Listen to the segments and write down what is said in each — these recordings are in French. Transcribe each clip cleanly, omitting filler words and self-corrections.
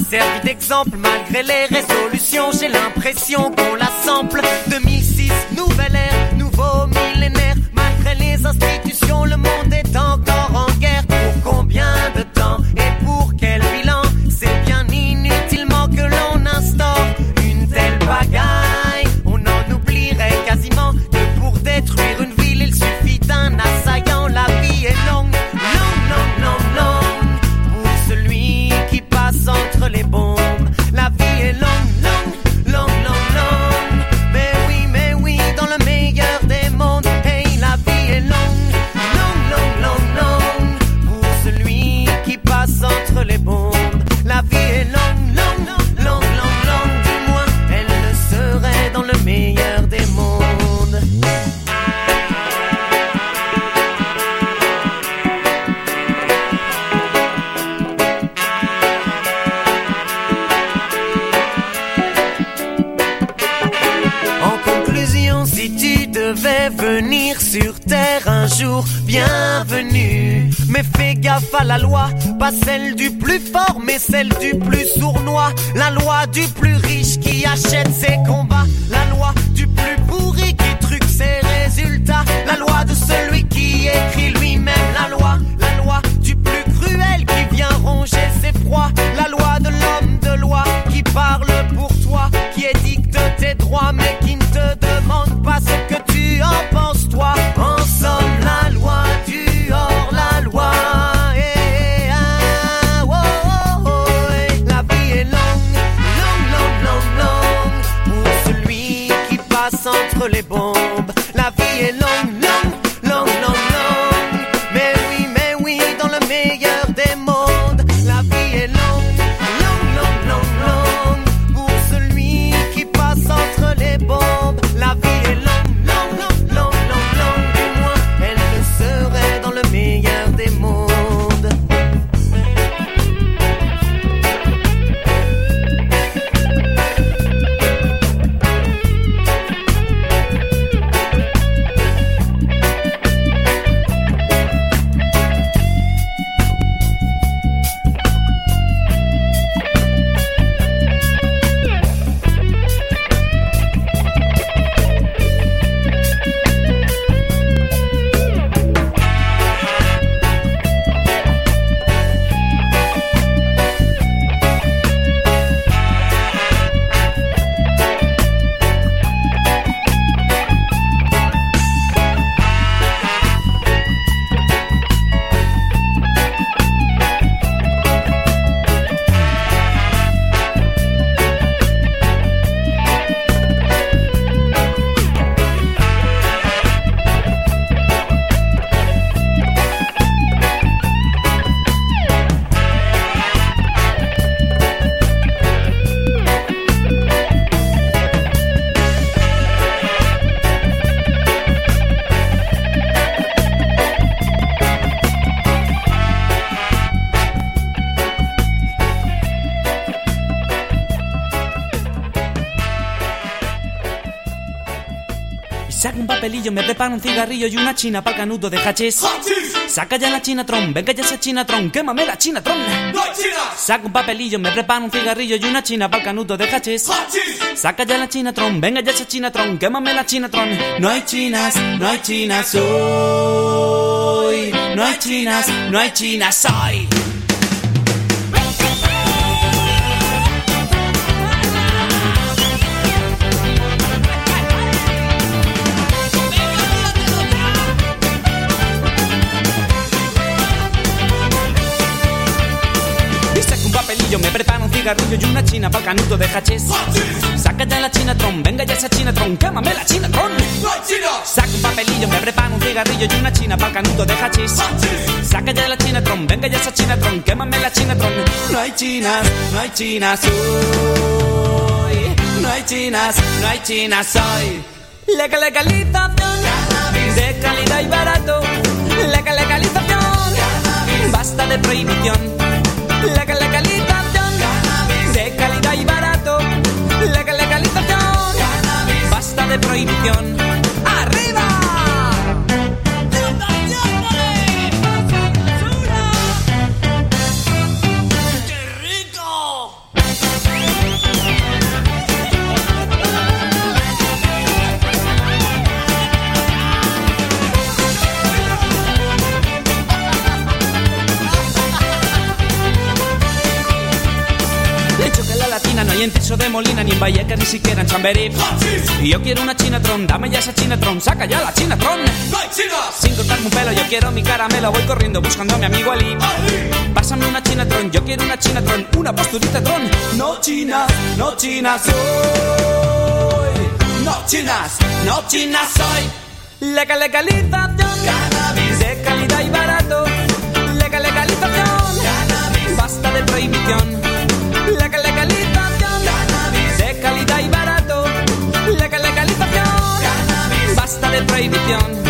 servi d'exemple malgré les résolutions. J'ai l'impression qu'on la sample. 2006, nouvelle ère, nouveau millénaire. Malgré les institutions, le monde est encore en guerre. Pour combien de temps et pour quel bilan? C'est bien inutilement que l'on instaure une telle bagaille. On en oublierait quasiment que pour détruire une ville, il suffit d'un assaillant. La vie est longue, longue, longue, longue, longue. Pour celui qui passe entre les bombes. La vie est longue, longue, longue, longue, longue. Mais oui, dans le meilleur des mondes. Hey, la vie est longue, longue, longue, longue, longue. Pour celui qui passe entre les bombes. La vie est longue, longue, longue, longue, longue. Du moins, elle le serait dans le meilleur des mondes. Si tu devais venir sur terre un jour, bienvenue. Mais fais gaffe à la loi, pas celle du plus fort, mais celle du plus sournois. La loi du plus riche qui achète ses combats. La loi du plus pourri qui truque ses résultats. La loi de celui qui écrit lui-même la loi du plus cruel qui vient ronger ses proies. La loi de l'homme de loi qui parle pour toi, qui édicte tes droits mais qui ne te demande pas ce que tu en penses toi. En somme, la loi du hors-la-loi. La vie est longue, longue, longue, longue, longue. Pour celui qui passe entre les bombes. La vie est longue, longue, longue, longue, longue. Mais oui, dans le meilleur des mondes. La vie est longue, longue, longue, longue, longue. Pour celui qui passe entre les bombes. La vie est longue, longue, longue, longue, longue, longue. Du moins, elle le serait dans le meilleur des mondes. Saca un papelillo, me prepara un cigarrillo y una china pa'l canuto de hachís. Saca ya la chinatron, venga ya esa chinatron, quémame la chinatron. ¡No hay chinas! Saca un papelillo, me prepara un cigarrillo y una china pa'l canuto de hachís. Saca ya la chinatron, venga ya esa chinatron, quémame la chinatron. No hay chinas hoy. No hay chinas hoy. Me preparo un cigarrillo y una china pa'l canuto de hachís. Saca ya la chinatron, venga ya esa chinatron, quémame la chinatron. Saca un papelillo, me preparo un cigarrillo y una china pa'l canuto de hachís. Saca ya la chinatron, venga ya esa chinatron, quémame la chinatron. No hay chinas hoy. No hay chinas hoy. Legalización de calidad y barato. Legalización, basta de prohibición. Legalización de calidad y barato. Legalización, basta de prohibición. ¡Arriba! ¡Qué rico! hay en Tirso de Molina, ni en Vallecas, ni siquiera en Chamberí. Y yo quiero una Chinatron, dame ya esa Chinatron, saca ya la Chinatron. Sin cortarme un pelo, yo quiero mi caramelo, voy corriendo buscando a mi amigo Ali. Pásame una Chinatron, yo quiero una Chinatron, una posturita tron. No chinas soy. No chinas soy. Legalización, cannabis de calidad y barato. Legalización, cannabis, basta de prohibición. Legalización, cannabis de calidad y barato. Legalización, cannabis, basta de prohibición.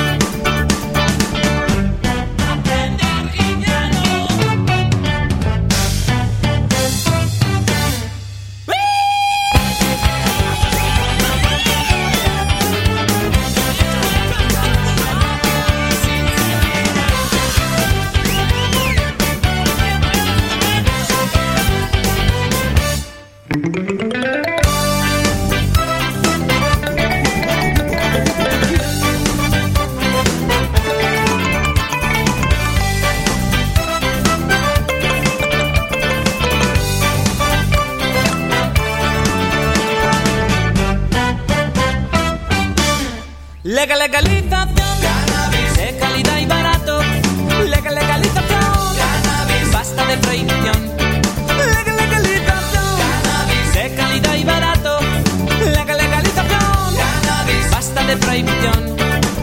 Legalización, cannabis de calidad y barato. Legalización, cannabis, basta de prohibición. Legalización, cannabis de calidad y barato. Legalización, cannabis, basta de prohibición.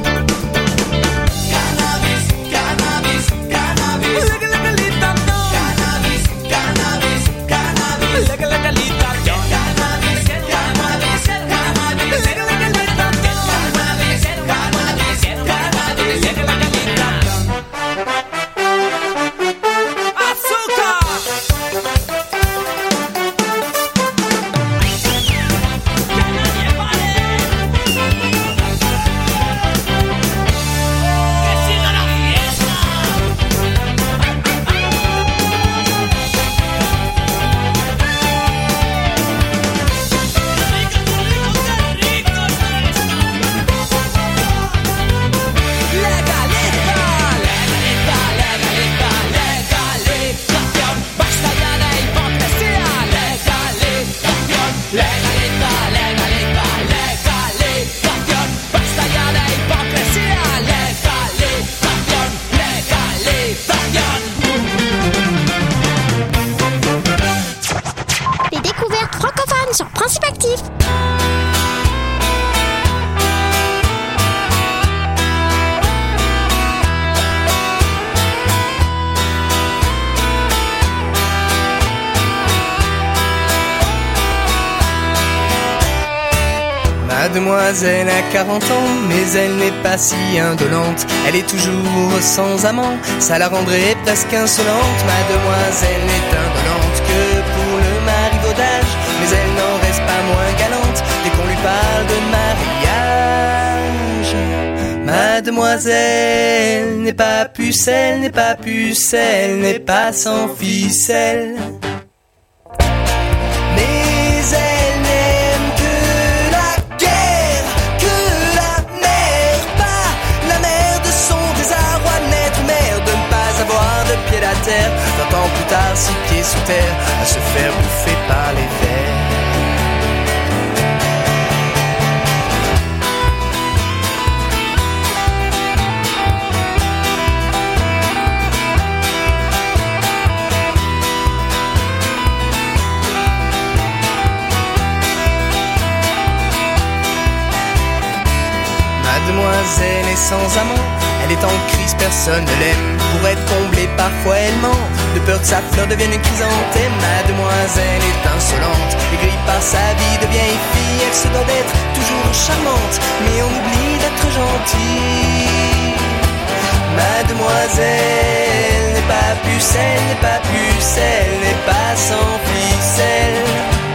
Cannabis, cannabis, cannabis. Legalización, cannabis, cannabis, cannabis. Legalización, cannabis, cannabis, cannabis. sur Principe Actif. Mademoiselle a 40 ans, mais elle n'est pas si indolente. Elle est toujours sans amant, ça la rendrait presque insolente. Mademoiselle n'est indolente que pour le marivaudage, mais elle n'en reste pas moins galante dès qu'on lui parle de mariage. Mademoiselle n'est pas pucelle, n'est pas pucelle, n'est pas sans ficelle. Pied à terre, 20 ans plus tard, 6 pieds sous terre, à se faire bouffer par les vers. Mademoiselle est sans amant, elle est en crise, personne ne l'aime. Pour être comblée, parfois elle ment, de peur que sa fleur devienne une chrysanthème. Mademoiselle est insolente, aigrie par sa vie de vieille fille. Elle se doit d'être toujours charmante, mais on oublie d'être gentille. Mademoiselle n'est pas pucelle, n'est pas pucelle, n'est pas sans ficelle.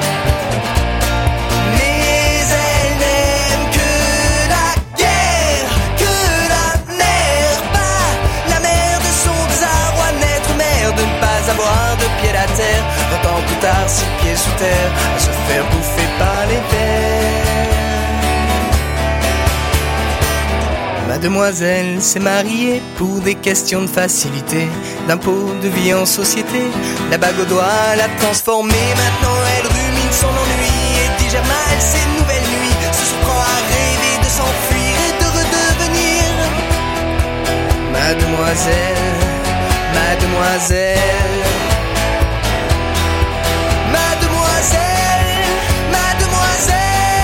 Avoir de pied à terre, 20 ans plus tard, 6 pieds sous terre, à se faire bouffer par les vers. Mademoiselle s'est mariée pour des questions de facilité, d'impôts, de vie en société. La bague au doigt l'a transformée, maintenant elle rumine son nom gère mal ces nouvelles nuits, se surprend à rêver de s'enfuir et de redevenir mademoiselle, mademoiselle, mademoiselle, mademoiselle.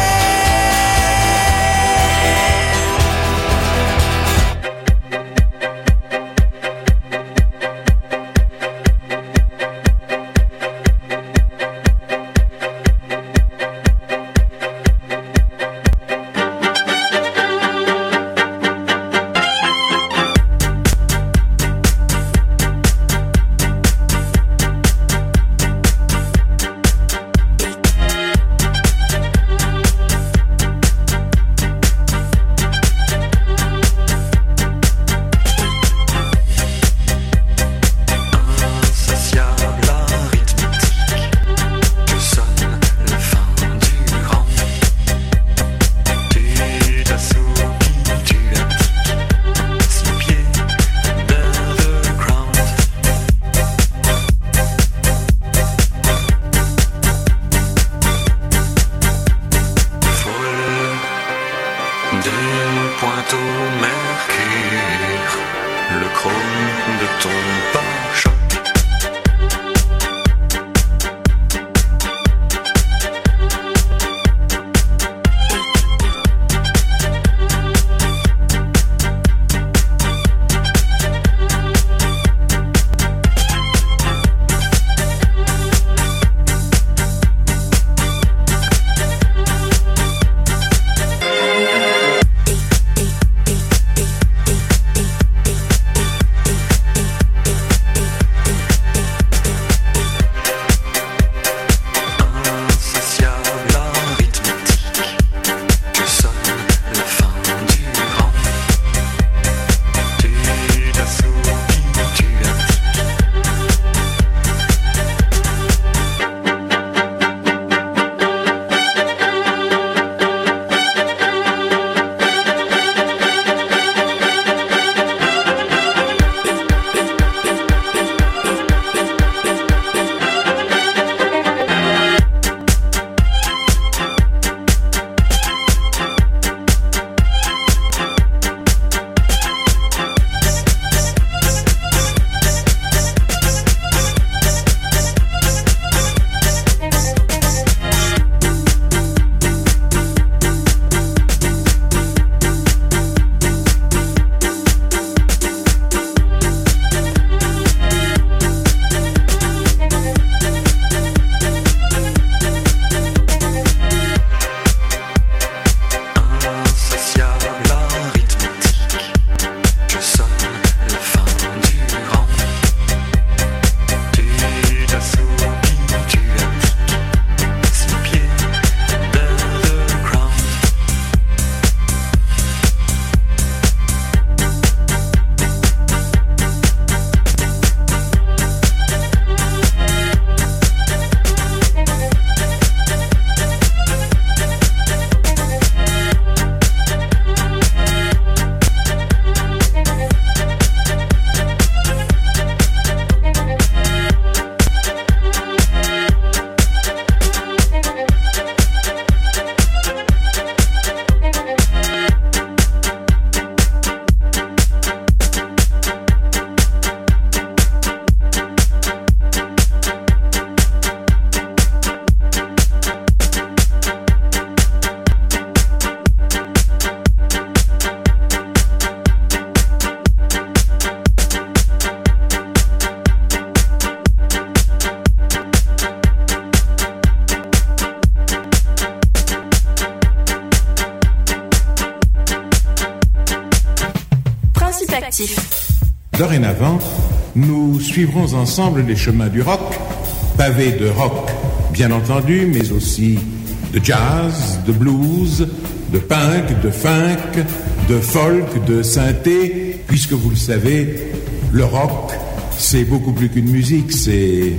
Dorénavant, nous suivrons ensemble les chemins du rock, pavés de rock, bien entendu, mais aussi de jazz, de blues, de punk, de funk, de folk, de synthé, puisque vous le savez, le rock, c'est beaucoup plus qu'une musique, c'est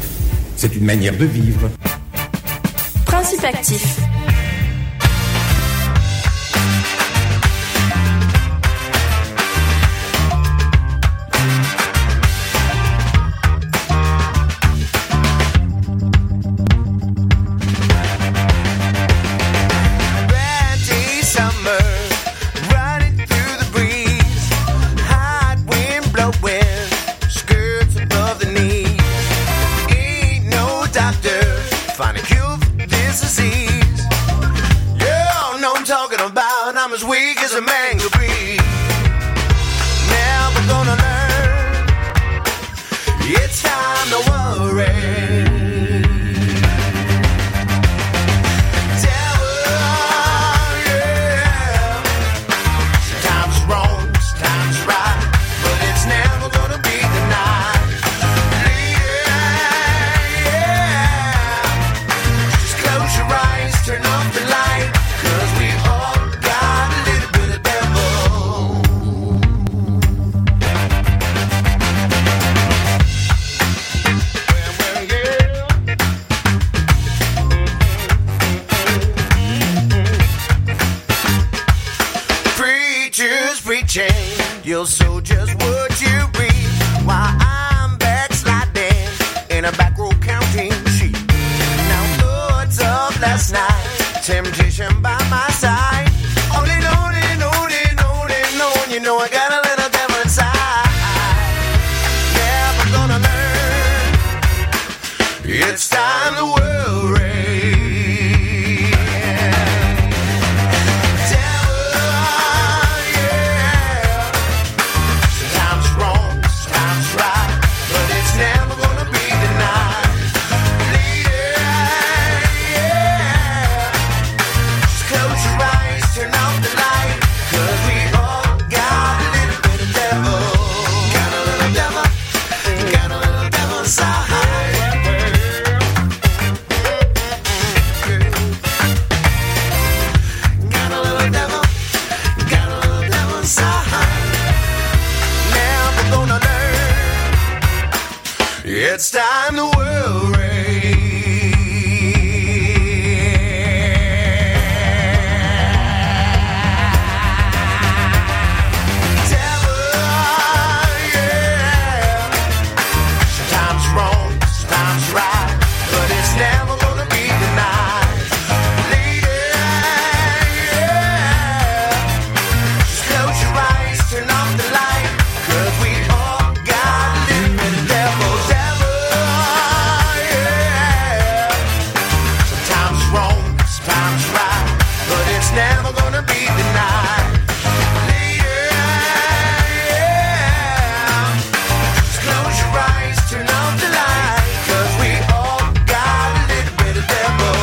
une manière de vivre. Principe actif. preaching. You'll sow just what you reap. While I'm backsliding in a back row counting sheep. Now thoughts of last night, temptation by my side. On and on and on and on and on. You know I got a little devil inside. Never gonna learn. It's time the world reigns. It's time the world reigns. Devil, yeah. Sometimes wrong, sometimes right, but it's never gonna be denied. Lady, yeah. Just close your eyes, turn off the light, 'cause we all got a little bit of devil. Never gonna be denied. Yeah. Just close your eyes, turn off the light, 'cause we all got a little bit of devil.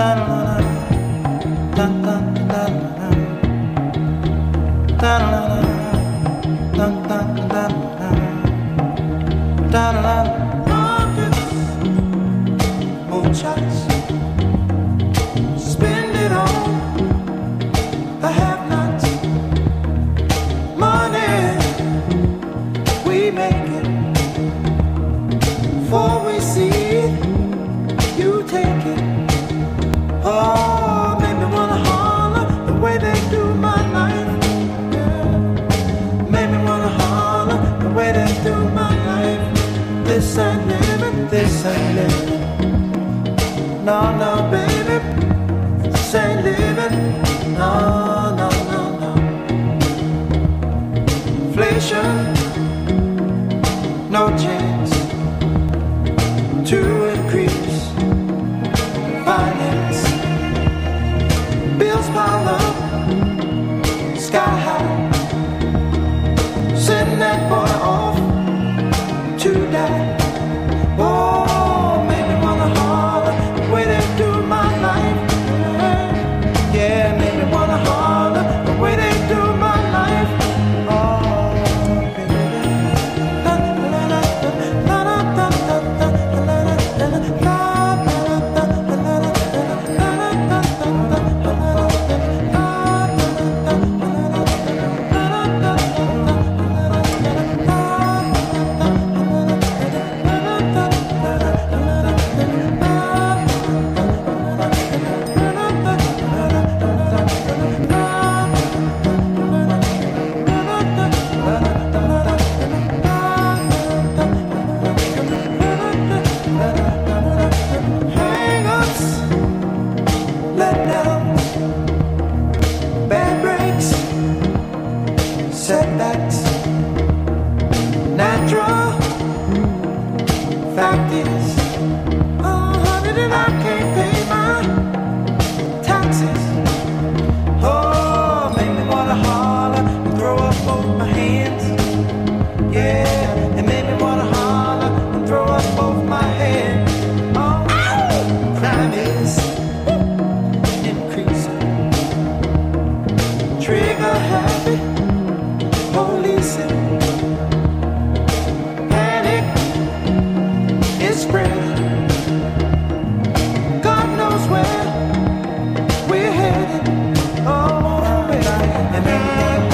Spend it on the have-nots. Money, we make it. Before we see it, you take it. Oh, make me wanna holler the way they do my life. Yeah. Make me wanna holler the way they do my life. This ain't living, this ain't living. No, no, baby, this ain't living. No, no, no, no. Inflation, no chance to increase finance. Bills pile up, sky high. Send that boy off to die. Oh, make me wanna holler the way they do my life. Yeah, make me wanna holler the way they do my life. Oh, baby. Hang-ups, letdowns, bad breaks, setbacks, natural. Fact is, oh, honey, that I can't pay my taxes. Oh, make me wanna holler and throw up both my hands. Yeah, it made me wanna holler and throw up both my hands. Oh, crime is increasing. Trigger happy, policing. Panic is spreading. God knows where we're headed. Oh, baby, and then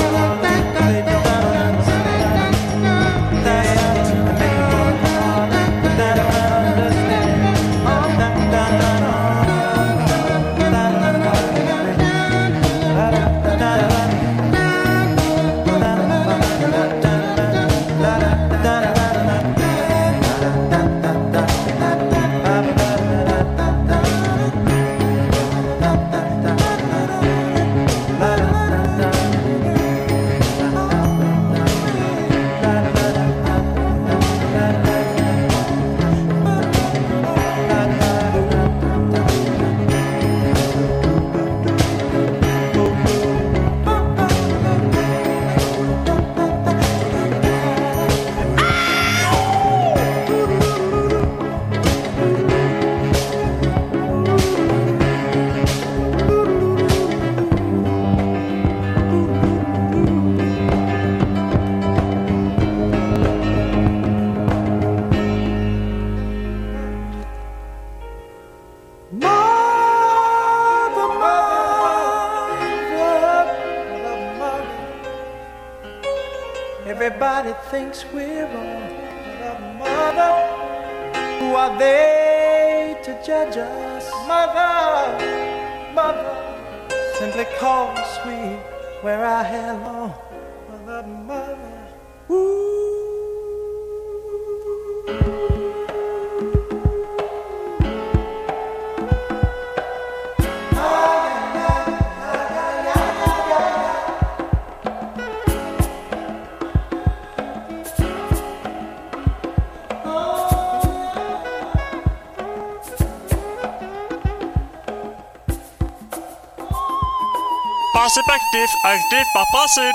everybody thinks we're wrong. Mother, who are they to judge us? Mother, mother, simply cause we wear our hair long. Mother, mother, ooh. Perspektiv aktiv papasit.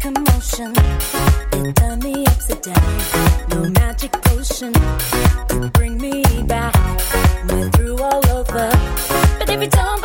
commotion. It turned me upside down. No magic potion could bring me back. Went through all over, but every time